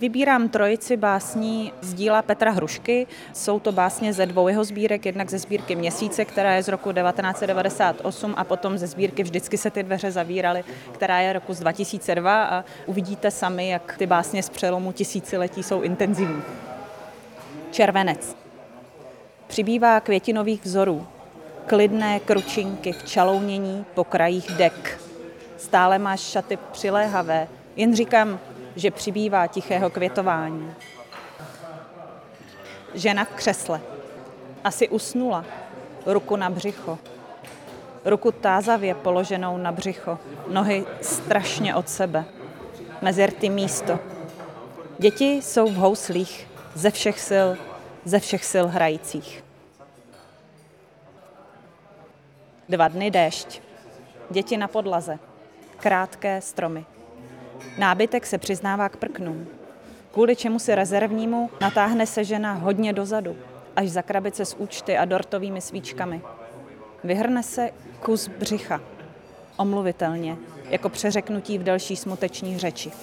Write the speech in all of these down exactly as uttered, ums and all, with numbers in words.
Vybírám trojici básní z díla Petra Hrušky. Jsou to básně ze dvou jeho sbírek, jednak ze sbírky Měsíce, která je z roku devatenáct set devadesát osm, a potom ze sbírky Vždycky se ty dveře zavíraly, která je roku z dva tisíce dva, a uvidíte sami, jak ty básně z přelomu tisíciletí jsou intenzivní. Červenec. Přibývá květinových vzorů, klidné kručinky v čalounění po krajích dek. Stále máš šaty přiléhavé, jen říkám, že přibývá tichého květování. Žena v křesle. Asi usnula, ruku na břicho. Ruku tázavě položenou na břicho, nohy strašně od sebe. Mezi rty místo. Děti jsou v houslích, ze všech sil, ze všech sil hrajících. Dva dny déšť. Děti na podlaze. Krátké stromy. Nábytek se přiznává k prknům. Kvůli čemu si rezervnímu natáhne se žena hodně dozadu, až za krabice s účty a dortovými svíčkami. Vyhrne se kus břicha. Omluvitelně, jako přeřeknutí v delší smuteční řeči.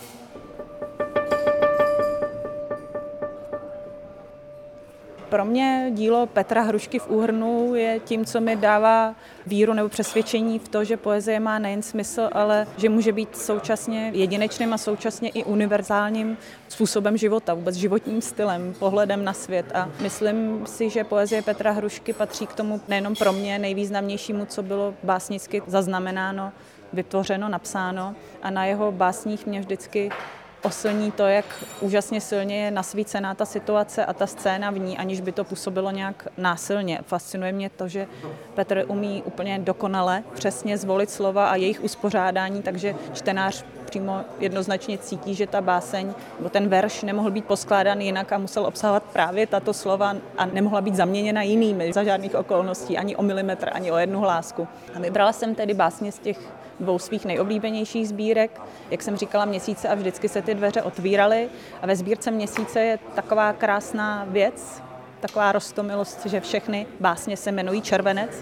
Pro mě dílo Petra Hrušky v úhrnu je tím, co mi dává víru nebo přesvědčení v to, že poezie má nejen smysl, ale že může být současně jedinečným a současně i univerzálním způsobem života, vůbec životním stylem, pohledem na svět. A myslím si, že poezie Petra Hrušky patří k tomu nejenom pro mě nejvýznamnějšímu, co bylo básnicky zaznamenáno, vytvořeno, napsáno. A na jeho básních mě vždycky oslní to, jak úžasně silně je nasvícená ta situace a ta scéna v ní, aniž by to působilo nějak násilně. Fascinuje mě to, že Petr umí úplně dokonale přesně zvolit slova a jejich uspořádání, takže čtenář přímo jednoznačně cítí, že ta báseň nebo ten verš nemohl být poskládán jinak a musel obsahovat právě tato slova a nemohla být zaměněna jinými za žádných okolností, ani o milimetr, ani o jednu hlásku. A vybrala jsem tedy básně z těch dvou svých nejoblíbenějších sbírek. Jak jsem říkala, Měsíce a Vždycky se ty dveře otvíraly. A ve sbírce Měsíce je taková krásná věc, taková roztomilost, že všechny básně se jmenují Červenec.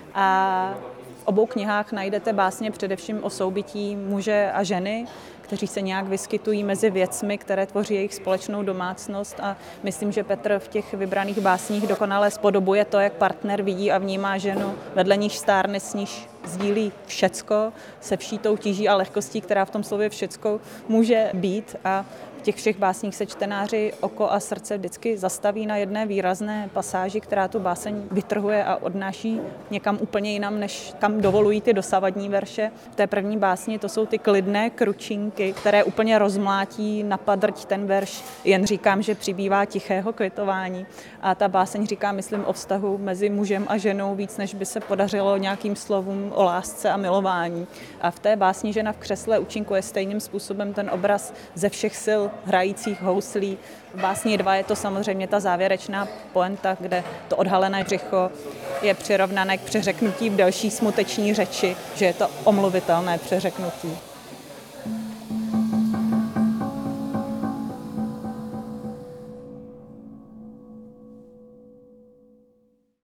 A v obou knihách najdete básně především o soubytí muže a ženy, kteří se nějak vyskytují mezi věcmi, které tvoří jejich společnou domácnost, a myslím, že Petr v těch vybraných básních dokonale spodobuje to, jak partner vidí a vnímá ženu, vedle níž stárne, s níž sdílí všecko, se vší tou tíží a lehkostí, která v tom slově všecko může být. A v těch všech básních se čtenáři oko a srdce vždycky zastaví na jedné výrazné pasáži, která tu báseň vytrhuje a odnáší někam úplně jinam, než kam dovolují ty dosavadní verše. V té první básni to jsou ty klidné kručinky, které úplně rozmlátí na padrť ten verš. Jen říkám, že přibývá tichého květování. A ta báseň říká, myslím, o vztahu mezi mužem a ženou víc, než by se podařilo nějakým slovům o lásce a milování. A v té básni Žena v křesle účinkuje stejným způsobem ten obraz ze všech sil hrajících houslí. V básni dva je to samozřejmě ta závěrečná poenta, kde to odhalené břicho je přirovnané k přeřeknutí v delší smuteční řeči, že je to omluvitelné přeřeknutí.